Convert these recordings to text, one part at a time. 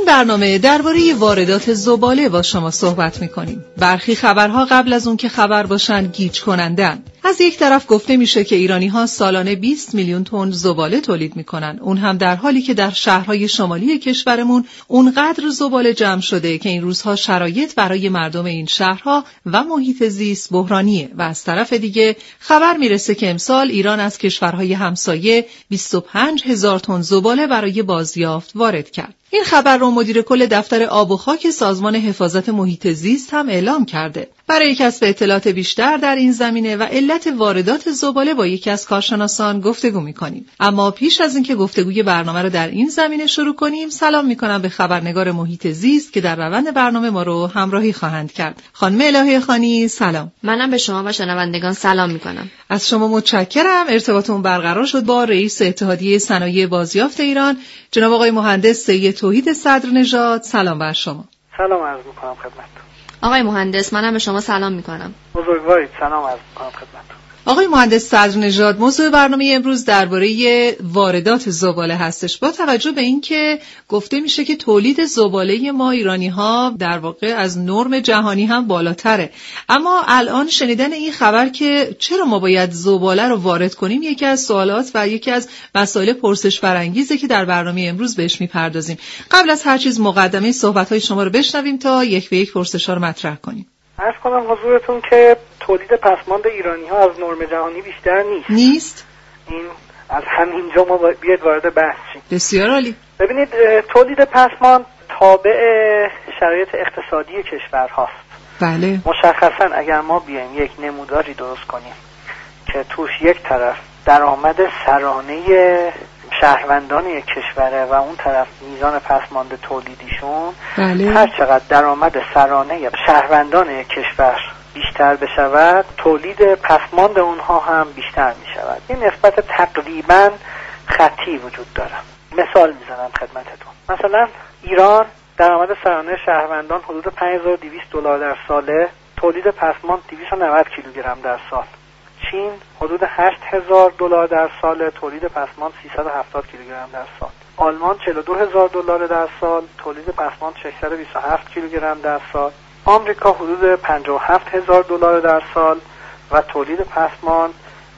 این برنامه درباره واردات زباله با شما صحبت می‌کنیم. برخی خبرها قبل از اون که خبر باشن گیج کنندن. از یک طرف گفته میشه که ایرانی‌ها سالانه 20 میلیون تن زباله تولید می‌کنن، اون هم در حالی که در شهرهای شمالی کشورمون اونقدر زباله جمع شده که این روزها شرایط برای مردم این شهرها و محیط زیست بحرانیه. و از طرف دیگه خبر میرسه که امسال ایران از کشورهای همسایه 25,000 تن زباله برای بازیافت وارد کرد. این خبر رو مدیر کل دفتر آب و خاک سازمان حفاظت محیط زیست هم اعلام کرده. برای کسب اطلاعات بیشتر در این زمینه و علت واردات زباله با یکی از کارشناسان گفتگو می‌کنیم. اما پیش از اینکه گفتگوی برنامه رو در این زمینه شروع کنیم، سلام می‌کنم به خبرنگار محیط زیست که در روند برنامه ما رو همراهی خواهند کرد. خانم الهی خانی، سلام. منم به شما و شنوندگان سلام می‌کنم. از شما متشکرم. ارتباطمون برقرار شد با رئیس اتحادیه صنایع بازیافت ایران، جناب آقای مهندس سید توحید صدرنژاد. سلام بر شما. سلام عرض می‌کنم خدمتتون. آقای مهندس، منم به شما سلام می‌کنم. بزرگوارید، سلام عرض می‌کنم خدمتتون. آقای مهندس صدرنژاد، موضوع برنامه امروز درباره واردات زباله هستش. با توجه به اینکه گفته میشه که تولید زباله ما ایرانی‌ها در واقع از نرم جهانی هم بالاتره، اما الان شنیدن این خبر که چرا ما باید زباله رو وارد کنیم یکی از سوالات و یکی از مسائل پرسش برانگیزه که در برنامه امروز بهش میپردازیم. قبل از هر چیز مقدمه صحبت‌های شما رو بشنویم تا یک به یک پرسش‌ها رو مطرح کنیم. عرض کنم حضورتون که تولید پسماند ایرانی‌ها از نرم جهانی بیشتر نیست. این از همینجا ما بیاید وارد بحث شیم. بسیار عالی. ببینید، تولید پسماند تابع شرایط اقتصادی کشور هاست. بله. مشخصاً اگر ما بیایم یک نموداری درست کنیم که توش یک طرف درآمد سرانه شهروندان یک کشوره و اون طرف میزان پسماند تولیدیشون، بله. هر چقدر درآمد سرانه شهروندان یک کشور بیشتر بشود، تولید پسماند اونها هم بیشتر میشود. این نسبت تقریبا خطی وجود داره. مثال میزنم خدمتتون. مثلا ایران درآمد سرانه شهروندان حدود $5200 در ساله، تولید پسماند 290 کیلوگرم در سال. چین حدود $8000 در سال، تولید پسماند 370 کیلوگرم در سال. آلمان $42000 در سال، تولید پسماند 627 کیلوگرم در سال. آمریکا حدود $57000 در سال و تولید پسماند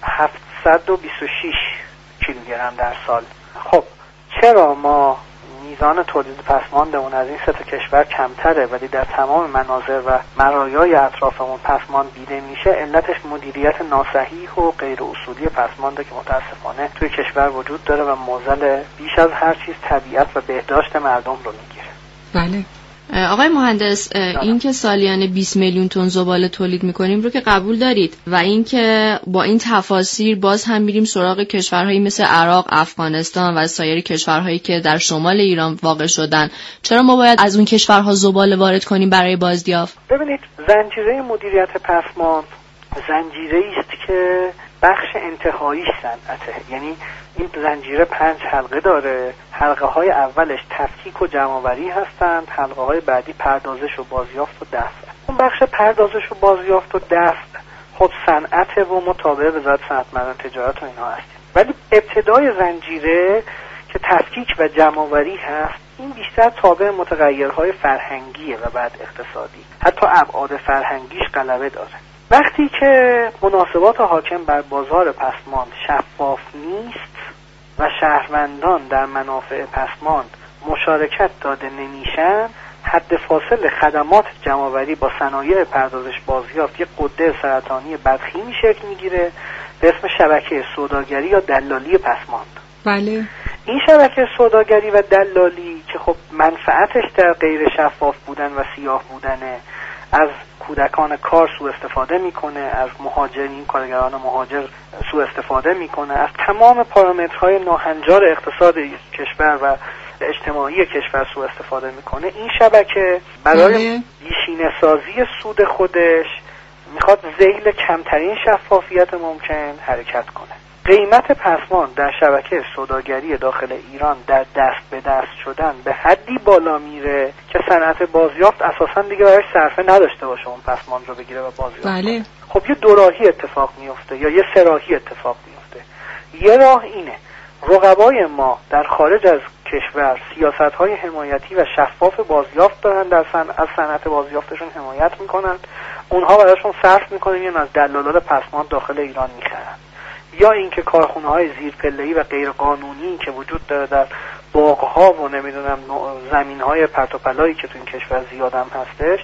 726 کیلوگرم در سال. خب چرا ما میزان تولید پسماندمون از این سه تا کشور کمتره ولی در تمام مناظر و مرایای اطرافمون پسماند دیده میشه؟ علتش مدیریت ناصحیح و غیر اصولی پسمانده که متاسفانه توی کشور وجود داره و معضل بیش از هر چیز طبیعت و بهداشت مردم رو میگیره. بله. آقای مهندس، این که سالیانه 20 میلیون تن زباله تولید میکنیم رو که قبول دارید و این که با این تفاسیر باز هم میریم سراغ کشورهایی مثل عراق، افغانستان و سایر کشورهایی که در شمال ایران واقع شدن، چرا ما باید از اون کشورها زباله وارد کنیم برای بازیافت؟ ببینید، زنجیره مدیریت پسماند زنجیره‌ای است که بخش انتهاییش صنعته. یعنی این زنجیره 5 حلقه داره. حلقه های اولش تفکیک و جمع‌آوری هستند، حلقه های بعدی پردازش و بازیافت و دفع. اون بخش پردازش و بازیافت و دفع خود صنعته و مطابق وزارت صنعت معدن تجارت و اینها هستیم. ولی ابتدای زنجیره که تفکیک و جمع‌آوری هست، این بیشتر تابع متغیرهای فرهنگیه و بعد اقتصادی. حتی ابعاد فرهنگیش غلبه داره. وقتی که مناسبات حاکم بر بازار پسماند شفاف نیست و شهروندان در منافع پسماند مشارکت داده نمیشن، حد فاصل خدمات جمع‌آوری با صنایع پردازش بازیافت یک غده سرطانی بدخیمی شکل میگیره به اسم شبکه سوداگری یا دلالی پسماند. بله. این شبکه سوداگری و دلالی که خب منفعتش در غیر شفاف بودن و سیاه بودنه، از کودکان کار سوء استفاده میکنه، از مهاجرین، کارگران مهاجر سوء استفاده میکنه، از تمام پارامترهای ناهنجار اقتصاد کشور و اجتماعی کشور سوء استفاده میکنه. این شبکه برای بیشینه سازی سود خودش میخواد ذیل کمترین شفافیت ممکن حرکت کنه. قیمت پسماند در شبکه سوداگری داخل ایران در دست به دست شدن به حدی بالا میره که صنعت بازیافت اساسا دیگه براش صرفه نداشته باشه اون پسماند رو بگیره و بازیافت. بله. خب یه دوراهی اتفاق میفته یا یه سراهی اتفاق میفته. یه راه اینه رقبای ما در خارج از کشور سیاست‌های حمایتی و شفاف بازیافت دارن، از صنعت بازیافتشون حمایت میکنن، اونها براشون صرف میکنن یا از دلالان پسماند داخل ایران میخرن، یا اینکه کارخونه‌های زیرپله‌ای و غیر قانونی که وجود داره در باغ‌ها و نمیدونم زمین‌های پرت و پلایی که تو این کشور زیادم هستش،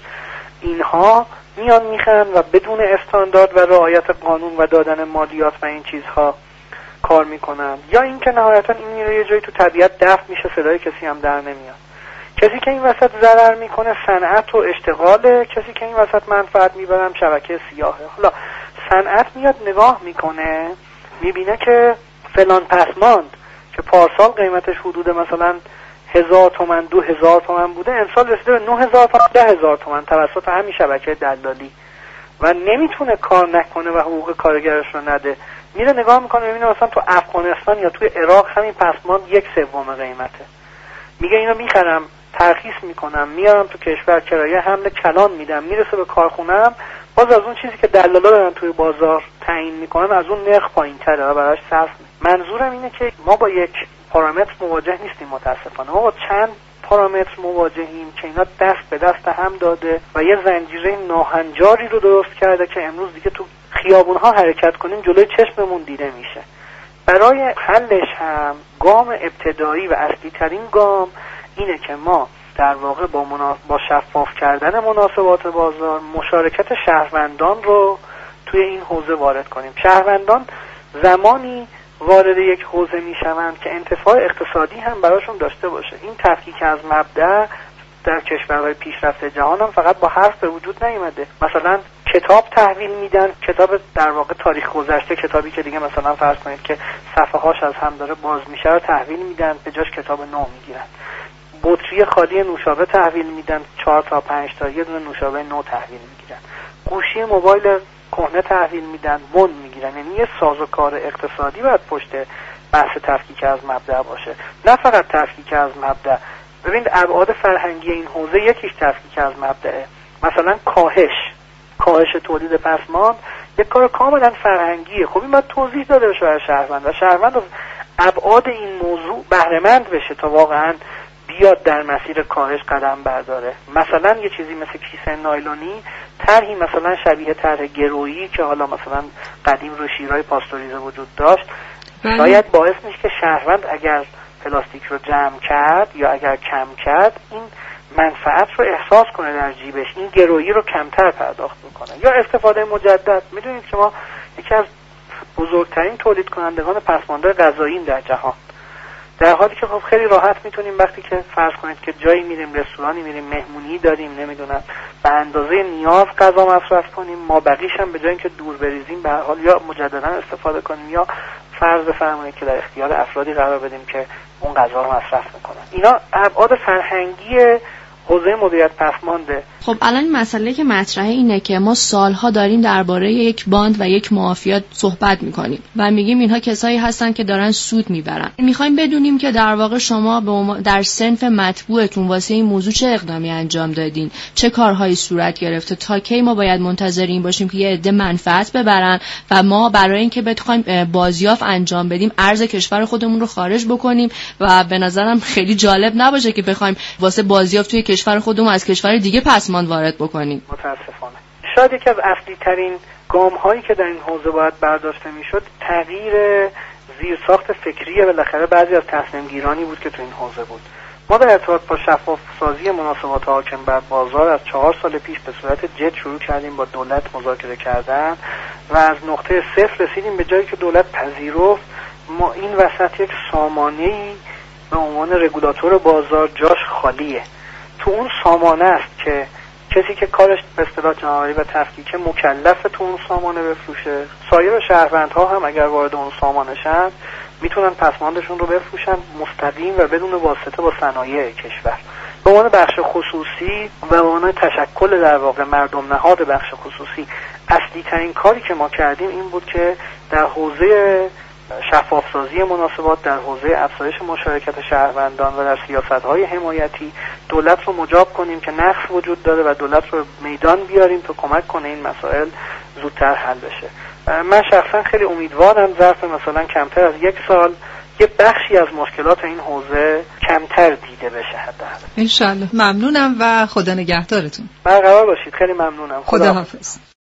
اینها میان میخرن و بدون استاندارد و رعایت قانون و دادن مالیات و این چیزها کار میکنن، یا اینکه نهایتا این میره یه جایی تو طبیعت دفن میشه، صدای کسی هم در نمیاد. کسی که این وسط ضرر میکنه صنعت و اشتغاله، کسی که این وسط منفعت میبرن شبکه سیاهه. حالا صنعت میاد نگاه میکنه میبینه که فلان پسماند که پارسال قیمتش حدود مثلا 1000 تومان 2000 تومان بوده، امسال رسیده به 9000 تومان 10000 تومان توسط همین شبکه دلالی و نمیتونه کار نکنه و حقوق کارگرش رو نده. میره نگاه میکنه میبینه مثلا تو افغانستان یا توی عراق همین پسماند 1/3 قیمته. میگه اینو میخرم، ترخیص میکنم، میارم تو کشور، کرایه حمل کلان میدم، میرسه به کارخونه‌ام، باز از اون چیزی که دلالا دارن توی بازار تعیین میکنن از اون نرخ پایین‌تره و براش صرف. منظورم اینه که ما با یک پارامتر مواجه نیستیم متاسفانه، ما با چند پارامتر مواجهیم که اینا دست به دست هم داده و یه زنجیره ناهنجاری رو درست کرده که امروز دیگه تو خیابون‌ها حرکت کنیم جلوی چشممون دیده میشه. برای حلش هم گام ابتدایی و اصلی ترین گام اینه که ما در واقع با شفاف کردن مناسبات بازار مشارکت شهروندان رو توی این حوزه وارد کنیم. شهروندان زمانی وارد یک حوزه میشوند که انتفاع اقتصادی هم براشون داشته باشه. این تفکیک از مبدأ در کشورهای پیشرفته جهان هم فقط با حرف به وجود نیامده. مثلا کتاب تحویل میدن، کتاب در واقع تاریخ گذشته، کتابی که دیگه مثلا فرض کنید که صفحه‌هاش از هم داره باز میشه رو تحویل میدن، به جاش کتاب نو میگیرن. بطری خالی نوشابه تحویل میدن، 4 تا 5 تا یه دونه نوشابه نو تحویل میگیرن. گوشی موبایل کهنه تحویل میدن، بند میگیرن. یعنی یه سازوکار اقتصادی باید پشت بحث تفکیک از مبدأ باشه، نه فقط تفکیک از مبدأ. ببینید ابعاد فرهنگی این حوزه یکیش تفکیک از مبدأه. مثلا کاهش تولید پسماند یک کار کاملا فرهنگیه. خب این باید توضیح داده بشه برای شهروند و شهروند از ابعاد این موضوع بهره مند بشه تا واقعا بیاد در مسیر کاهش قدم برداره. مثلا یه چیزی مثل کیسه نایلونی، طرحی مثلا شبیه طرح گرویی که حالا مثلا قدیم رو شیرهای پاستوریزه وجود داشت، شاید باعث میشه که شهروند اگر پلاستیک رو جمع کرد یا اگر کم کرد این منفعت رو احساس کنه در جیبش، این گرویی رو کمتر پرداخت بکنه. یا استفاده مجدد. میدونید که ما یکی از بزرگترین تولید کنندگان پسماندهای غذایی در جهان، در حالی که خب خیلی راحت میتونیم وقتی که فرض کنید که جایی میریم، رستورانی میریم، مهمونی داریم، نمیدونم به اندازه نیاز غذا مصرف کنیم، ما بقیش هم به جای اینکه دور بریزیم به هر حال یا مجددا استفاده کنیم یا فرض بفرمایید که در اختیار افرادی قرار بدیم که اون غذا رو مصرف میکنن. اینا ابعاد فرهنگی حوزه مدیریت پسمانده. خب الان مسئله که مطرحه اینه که ما سالها داریم درباره یک باند و یک مافیا صحبت میکنیم و میگیم اینها کسایی هستن که دارن سود میبرن. میخوایم بدونیم که در واقع شما در صنف مطبوعتون واسه این موضوع چه اقدامی انجام دادین، چه کارهایی صورت گرفته، تا کی ما باید منتظر این باشیم که یه عده منفعت ببرن و ما برای اینکه بخوایم بازیافت انجام بدیم ارز کشور خودمون رو خارج بکنیم و به نظرم خیلی جالب نباشه که بخوایم واسه بازیافت توی کشور خودمون از کشور دیگه پسماند وارد بکنیم. متاسفانه شاید یکی از اصلی ترین گام هایی که در این حوزه باید برداشته میشد تغییر زیرساخت فکری بالاخره بعضی از تصمیم گیرانی بود که تو این حوزه بود. ما در ارتباط با شفاف سازی مناسبات حاکم بر بازار از 4 سال پیش به صورت جد شروع کردیم با دولت مذاکره کردن و از نقطه صفر رسیدیم به جایی که دولت پذیرفت ما این وسط یک سامانه‌ای به عنوان رگولاتور بازار جاش خالیه. تو اون سامانه است که کسی که کارش به اصطلاح جمع‌آوری و تفکیک مکلف تو اون سامانه بفروشه. سایر شهروندها هم اگر وارد اون سامانه شن میتونن پسماندشون رو بفروشن مستقیم و بدون واسطه با صنایع کشور. به عنوان بخش خصوصی و به عنوان تشکل در واقع مردم نهاد بخش خصوصی اصلی ترین کاری که ما کردیم این بود که در حوزه شفافسازی مناسبات، در حوزه افزایش مشارکت شهروندان و در سیاست‌های حمایتی دولت رو مجاب کنیم که نقص وجود داره و دولت رو میدان بیاریم تا کمک کنه این مسائل زودتر حل بشه. من شخصا خیلی امیدوارم ظرف مثلا کمتر از 1 سال یه بخشی از مشکلات این حوزه کمتر دیده بشه حداقل. انشالله. ممنونم و خدا نگهدارتون. برقرار باشید. خیلی ممنونم. خدا حافظ.